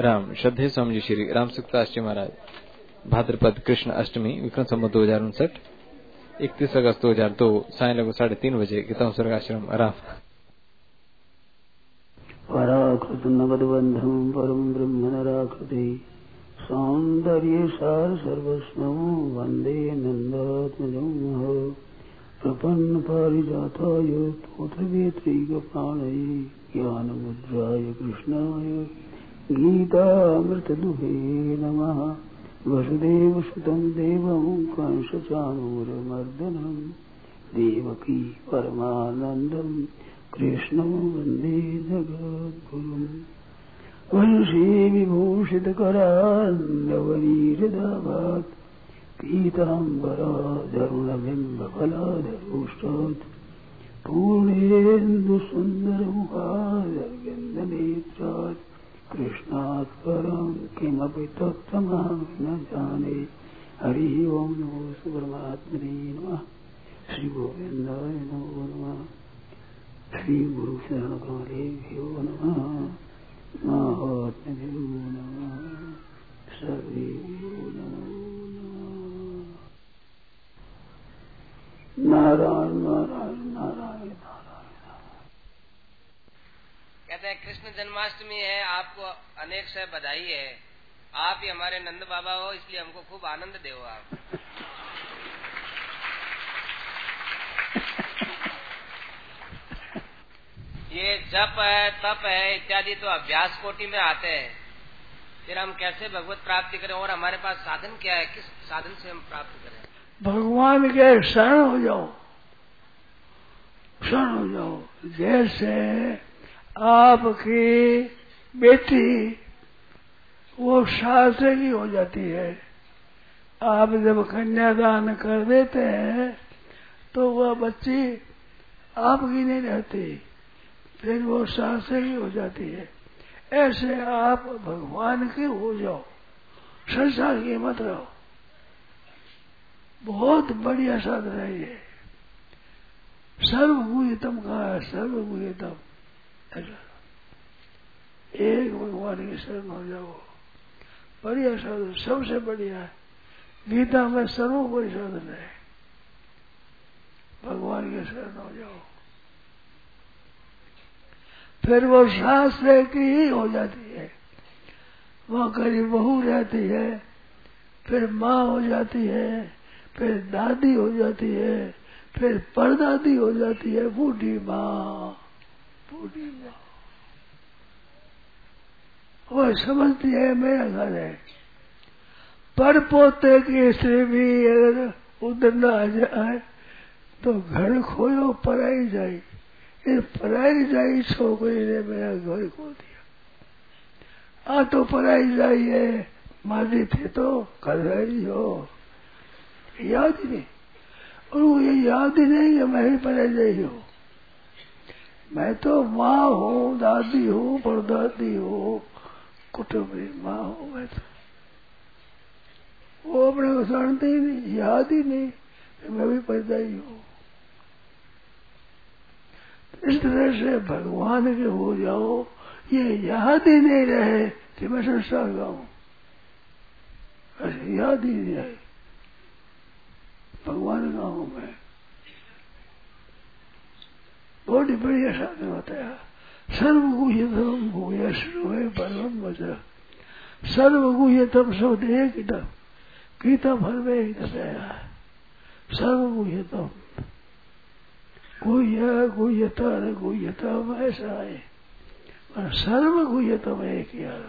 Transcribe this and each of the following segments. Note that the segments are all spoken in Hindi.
राम श्रद्धेय स्वामी जी श्री राम सुक्ताष्टमी महाराज भाद्रपद कृष्ण अष्टमी विक्रम संवत 2059 31 अगस्त 2002 साय लगभग 3:30 बजे गीता स्वर्ग आश्रम राम। पराकृत नगद बंधम परम ब्रह्म नराकृति सौंदर्य सार सर्वस्व वंदे नंदात्मजं प्रपन्न पारिजाताय तोत्र वेत्रीक प्राणये ज्ञान मुद्राय कृष्णाय गीतामृतदुहे नमः। वसुदेव सुतं देवं कंसचाणूरमर्दनं देवकी परमानन्दं कृष्णं वन्दे जगद्गुरुं। वंशी विभूषितकरान्नवनीरदाभात् पीताम्बराधरुणबिम्बफलाधरोष्टात् पूर्णेन्दुसुन्दरमुखारविन्दनेत्रात् कृष्णात् परं किमपि तत्त्वमहं न जाने। हरि ओं नमो परमात्मने नमः। श्री गोविन्दाय नमो नमः। श्री गुरु शरण कमलेभ्यो नमः। महात्म्यो नमः। सर्वेभ्यो नमो नमः। नारायण नारायण नारायण नारायण। कहते हैं कृष्ण जन्माष्टमी है, आपको अनेक से बधाई है। आप ही हमारे नंद बाबा हो, इसलिए हमको खूब आनंद दे आप। ये जप है, तप है इत्यादि तो अभ्यास कोटि में आते हैं। फिर हम कैसे भगवत प्राप्ति करें और हमारे पास साधन क्या है, किस साधन से हम प्राप्त करें? भगवान के शरण हो जाओ, शरण हो जाओ। जैसे आपकी बेटी वो शास्त्र की हो जाती है, आप जब कन्यादान कर देते हैं तो वह बच्ची आपकी नहीं रहती, फिर वो शास्त्र की हो जाती है। ऐसे आप भगवान के हो जाओ, संसार की मत रहो। बहुत बढ़िया साधन है ये। सर्वभूतम कहा है, सर्वभूतम। एक भगवान की शरण हो जाओ, बढ़िया साधन, सबसे बढ़िया है। गीता में सर्वोपरि साधन है, भगवान के शरण हो जाओ। फिर वो शास्त्र की ही हो जाती है। वहाँ करीब बहू रहती है, फिर माँ हो जाती है, फिर दादी हो जाती है, फिर परदादी हो जाती है, बूढ़ी माँ, बूढ़ी माँ। वो समझती है मेरा घर है। पर पोते की स्त्री भी अगर उधर न आ जाए तो घर खोयो पराई जाई। ये पराई जाई छोकरी ने मेरा घर खो दिया। आ तो पराई जाई है, मादी थे तो कर रही हो, याद ही नहीं। और वो ये याद ही नहीं कि मैं ही पराई जाई हूँ। मैं तो माँ हूँ, दादी हूँ, परदादी हूँ, कुटुंबी माँ हूँ। मैं तो वो अपने को जानते ही नहीं, याद ही नहीं कि मैं भी परदाई हूँ। इस तरह से भगवान के हो जाओ, ये याद ही नहीं रहे कि मैं संसार का हूँ, ऐसे याद ही नहीं रहे भगवान का हूँ मैं। बहुत ही बढ़िया साधन होता है। सर्वगुह्यतम भूयश्रुवे परम वचः। सर्वगुह्यतम शब्द एक ही तम, गीता भर में एक बताया। सर्वगुह्यतम, गुह्य गुह्यतर गुह्यतम ऐसा है, और सर्वगुह्यतम एक यार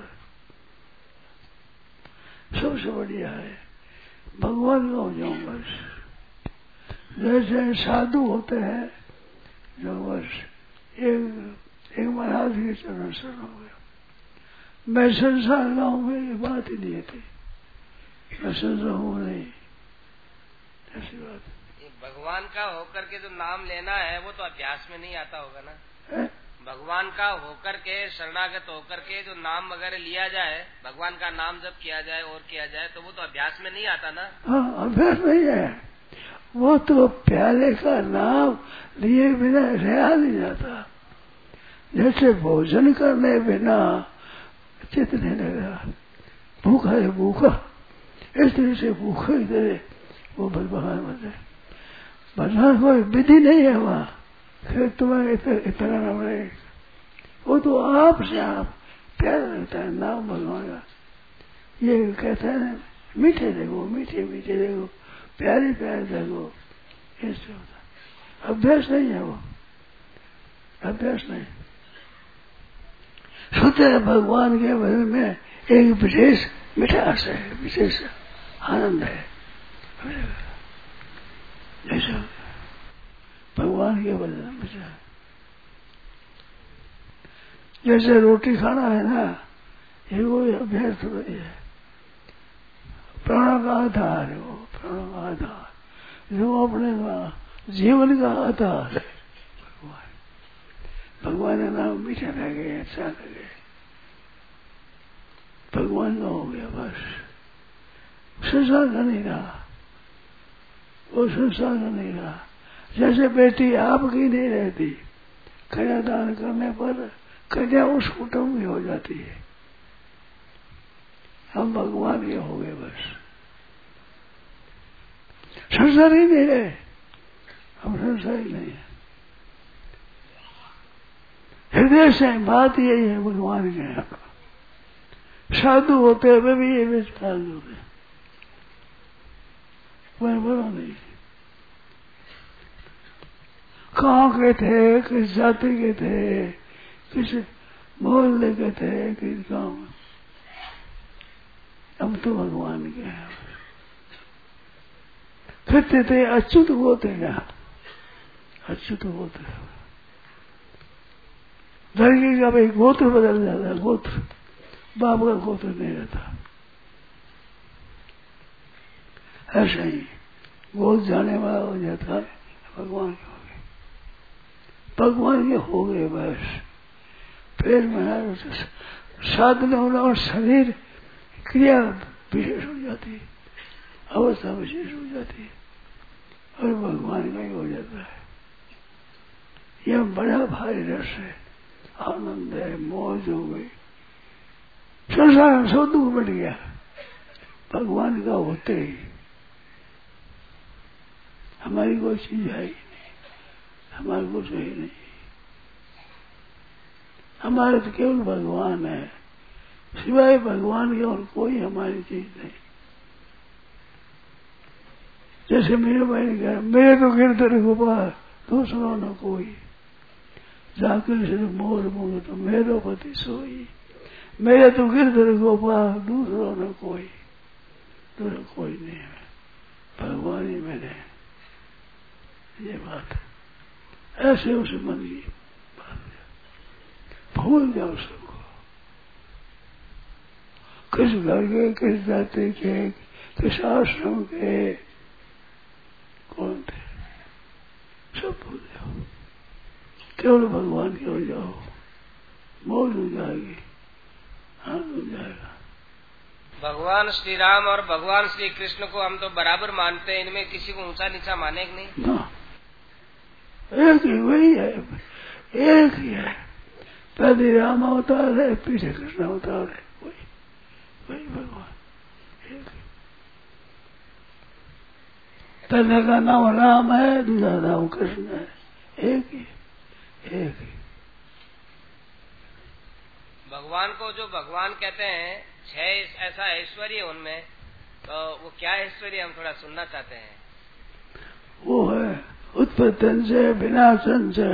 सबसे बढ़िया है। भगवान का हो जाऊं बस। जैसे साधु होते हैं जो बस एक महाराज के चरण शरण हो गया। मैं संसार का हूं, मेरी बात ही नहीं थी, मैं संसार हूं नहीं, ऐसी बात। भगवान का होकर के जो नाम लेना है वो तो अभ्यास में नहीं आता होगा ना? भगवान का होकर के, शरणागत होकर के जो नाम वगैरह लिया जाए, भगवान का नाम जब किया जाए और किया जाए तो वो तो अभ्यास में नहीं आता ना? हाँ, अभ्यास नहीं है। वो तो प्यारे का नाम लिए बिना रहा नहीं जाता। जैसे भोजन करने बिना चित्त नहीं लग रहा, भूखा है भूखा, इस तरह से भूखा ही दे वो भगवान बने। भगवान कोई विधि नहीं है वहाँ, फिर तुम्हें इतना नाम रहेगा, वो तो आप से आप प्यार लगता है नाम भगवान का। ये कहता है ना, मीठे देखो, मीठे मीठे देखो, प्यारे प्यारे देखो, ऐसे होता है। अभ्यास नहीं है वो, अभ्यास नहीं। शुद्ध भगवान के भजन में एक विशेष मिठास है, विशेष आनंद है। जैसे भगवान के भजन में जैसे रोटी खाना है ना, ये वो अभ्यास है, प्राण का आधार है वो, प्राण का आधार जो अपने जीवन का आधार है। भगवान का नाम मीठा लगे, अच्छा लगे, भगवान का हो गया बस। संसार का नहीं रहा, वो संसार का नहीं रहा। जैसे बेटी आपकी नहीं रहती, कन्यादान करने पर कन्या उस कुटुंब की हो जाती है। हम भगवान के हो गए बस, संसार ही नहीं रहे, हम संसार ही नहीं है। हृदय से बात यही है भगवान के यहाँ। साधु होते हुए भी ये विचार होते, वह बड़ा नहीं। कहाँ के थे, किस जाति के थे, किस मोहल्ले के थे, किस गांव में, हम तो भगवान के हैं। कहते थे अच्युत होते क्या, अच्युत होते लड़की का भाई गोत्र बदल जाता है, गोत्र बाप का गोत्र नहीं रहता। ऐसा ही गोद जाने वाला हो जाता है, भगवान के हो गए, भगवान के हो गए बस। फिर महाराज साधन होना और शरीर क्रिया विशेष हो जाती है, अवस्था विशेष हो जाती है, और भगवान का ही हो जाता है। यह बड़ा भारी रस है, आनंद है, मौज हो गई। संसार में सब दुख बढ़ गया, भगवान का होते ही हमारी कोई चीज है ही नहीं, हमारे कुछ है ही नहीं, हमारे तो केवल भगवान है, सिवाय भगवान के और कोई हमारी चीज नहीं। जैसे मेरे भाई ने कहा, मेरे तो गिरधर गोपाल दूसरों न कोई, जाकर से मोर मोर तो मेरो पति सोई, मेरे तो गिरधर गोपाल दूसरों न कोई, दूसरा कोई नहीं है, भगवान ही मेरे। ये बात ऐसे उस मन की बात, भूल जाओ सबको, किस घर के, किस जाति के, किस आश्रम के कौन थे, सब भूल जाओ, केवल भगवान के हो जाओ, मौज हो जाएगी, आनंद हो जाएगा। भगवान श्री राम और भगवान श्री कृष्ण को हम तो बराबर मानते हैं, इनमें किसी को ऊंचा नीचा माने कि नहीं? ना, एक ही वही है, एक ही है। पहले राम अवतार है, पीछे कृष्ण अवतार है, वही भगवान एक ही। पहले का नाम राम है, दूसरा नाम कृष्ण है, एक ही, एक ही। भगवान को जो भगवान कहते हैं, छह ऐसा ऐश्वर्य उनमें, तो वो क्या ऐश्वर्य हम थोड़ा सुनना चाहते हैं। वो है उत्पत्तन से विनाशन से,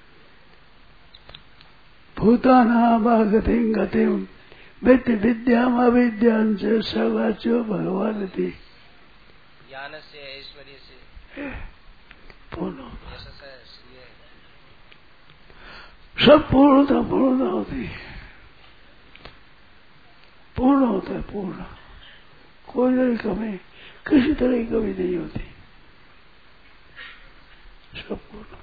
भूतानागतिम गतिम वित्त विद्याम अविद्यां से सर्वाच्यो भगवान थी। ज्ञान से, ऐश्वर्य से पूर्ण, सब पूर्णता पूर्ण होती है, पूर्ण होता है, पूर्ण, कोई तरह की कमी, किसी तरह की कमी नहीं होती, सब पूर्ण।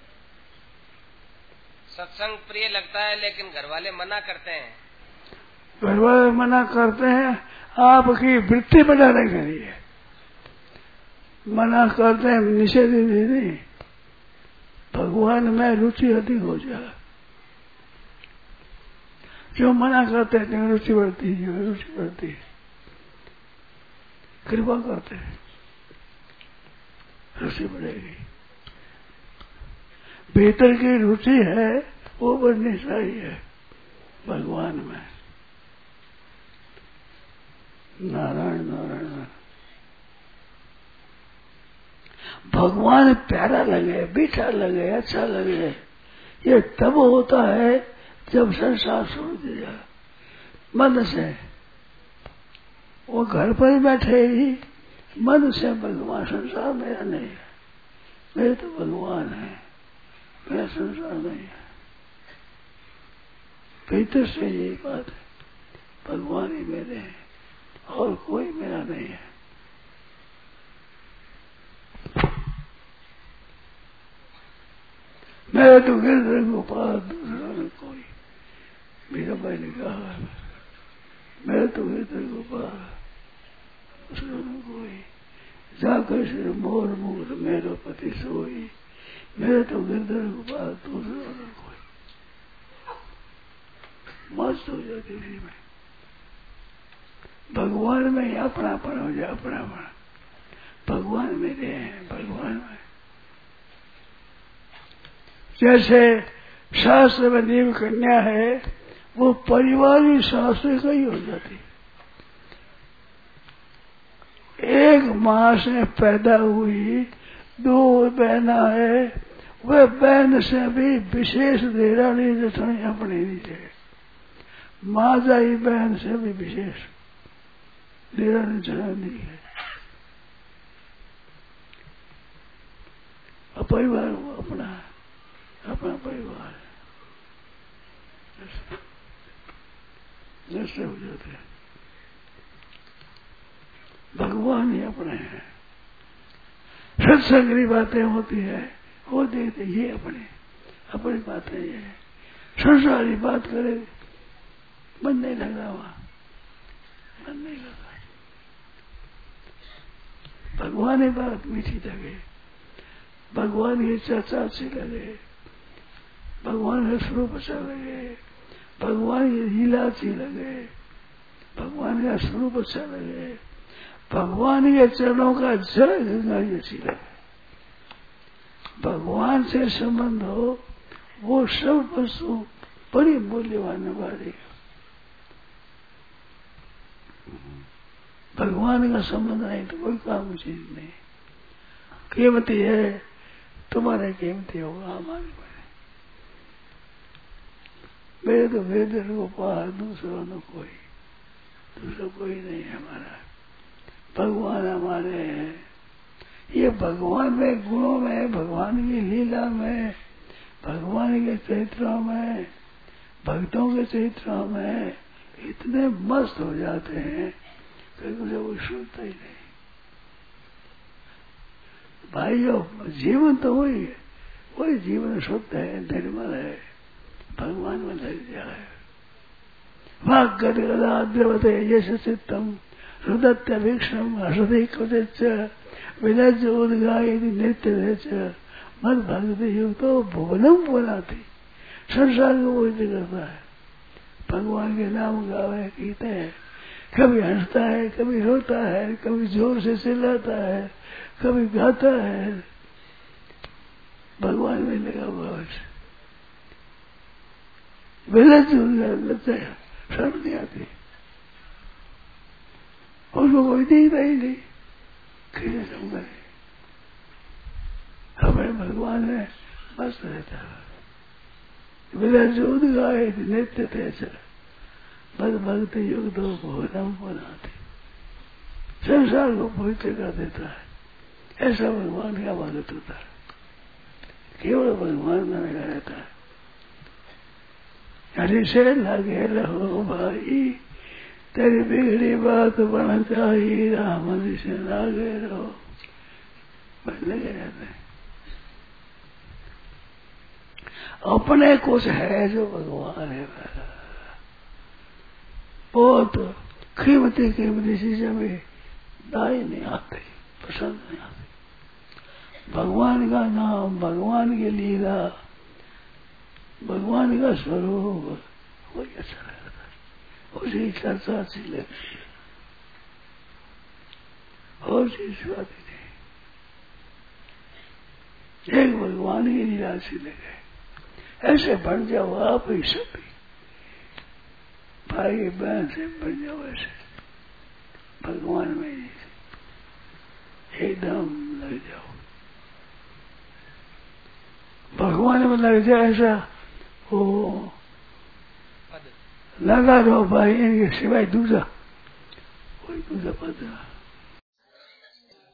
सत्संग प्रिय लगता है, लेकिन घर वाले मना करते हैं। घर वाले मना करते हैं आपकी वृत्ति बढ़ाने के लिए मना करते हैं, निषेध नहीं, भगवान में रुचि अधिक हो जाए। जो मना करते हैं रुचि बढ़ती है, रुचि बढ़ती है, कृपा करते हैं, रुचि बढ़ेगी। भीतर की रुचि है वो बढ़नी चाहिए भगवान में। नारायण नारायण। भगवान प्यारा लगे, मीठा लगे, अच्छा लगे, ये तब होता है जब संसार छोड़ दिया मन से। वो घर पर बैठे ही मन से भगवान, संसार मेरा नहीं है, मेरे तो भगवान है, मेरा संसार नहीं है। भीतर से यही बात है, भगवान ही मेरे हैं और कोई मेरा नहीं है। मैं तो गिरधर गोपाल, दूसरा न कोई। मेरा भाई ने कहा मैं तो गिरधर गोपाल, दूसरा न कोई। जाकर श्री मोर मूर मेरो पति सोई, मेरा तो गिरधर गोपाल, दूसरा न कोई। मस्त हो जाती थी मैं। भगवान में अपनापन हो जाए, अपनापन। भगवान मेरे हैं, भगवान में। जैसे शास्त्र में देव कन्या है, वो परिवार ही शास्त्र का ही हो जाती। एक माँ से पैदा हुई, 2 बहना है, वह बहन से भी विशेष देरानी जेठानी अपनी है। माँ जाई बहन से भी विशेष देरानी जेठानी है। परिवार वो अपना है, अपना परिवार है, जैसे हो जाते हैं। भगवान ही अपने हैं। सत्संग की बातें होती है, वो देखते ये अपनी बातें ये है। संसारी बात करे मन नहीं लगा, वहां मन नहीं लगा। भगवान की बात मीठी लगे, भगवान की चर्चा अच्छी लगे, भगवान का स्वरूप अच्छा लगे, भगवान की लीला अच्छी लगे, भगवान का स्वरूप अच्छा लगे, भगवान के चरणों का जल गंगा जी अच्छी लगे। भगवान से संबंध हो, वो सब वस्तु बड़ी मूल्यवान वाली। भगवान का संबंध नहीं तो कोई काम चीज नहीं। कीमती है, तुम्हारे कीमती होगा, हमारे में। मेरे तो गिरधर गोपाल, दूसरा न कोई, दूसरा कोई नहीं है हमारा। भगवान हमारे हैं। ये भगवान में गुणों में, भगवान की लीला में, भगवान के चरित्रों में, भक्तों के चरित्रों में इतने मस्त हो जाते हैं कि मुझे वो सुनता ही नहीं। भाइयों, जीवन तो वही है, वही जीवन शुद्ध है, निर्मल है, भगवान में लग जाए। वाक् गदगदा द्रवते यश चित्तम हृदय वीक्षण हृदय कुछ विलज उदगाय नृत्य मद भक्ति युक्तो भुवनम बनाती। संसार को वो करता है, भगवान के नाम गावे, गीते हैं। कभी हंसता है, कभी रोता है, कभी जोर से चिल्लाता है, कभी गाता है। भगवान में लगा हुआ विलज लगता है, शर्म नहीं आती, उसको कोई देखता ही नहीं। कैसे समझे? हमारे भगवान में मस्त रहता है। विलज उदगाय नित्य तेज मद भक्ति युग दो भोजन बनाते। संसार को पवित्र कर देता है। ऐसा भगवान का भगत होता है, केवल भगवान में लगा रहता है। हरि से लगे रहो भाई, तेरी बिगड़ी बात बन चाहिए, राम हरि से लगे रहो, बस लगे रहते हैं। अपने कुछ है जो भगवान है, बहुत कीमती चीजें भी दाई नहीं आती, पसंद नहीं आती। भगवान का नाम, भगवान की लीला, भगवान का स्वरूप वही अच्छा लगता है। उसी चर्चा सी लगती है और चीज बात नहीं। एक भगवान की लीला सी लगे, ऐसे बन जाओ आप ही सभी, भाई बहन से बन जाओ ऐसे भगवान में एकदम लग जाओ, भगवान में लग जाए ऐसा वो लगा दो भाई, इनके सिवाय दूसरा कोई दूसरा पद